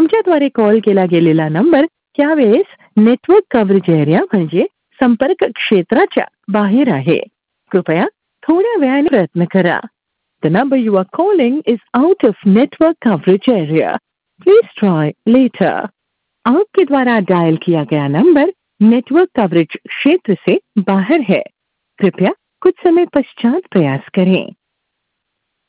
तुमच्याद्वारे call केला गेलेला number त्यावेळेस नेटवर्क कव्हरेज एरिया म्हणजे संपर्क क्षेत्राच्या बाहेर आहे. कृपया थोड्या वेळाने प्रयत्न करा. The number you are calling is out of network coverage area. Please try later. आपके द्वारा डायल किया गया नंबर नेटवर्क कवरेज क्षेत्र से बाहर है. कृपया कुछ समय पश्चात प्रयास करें.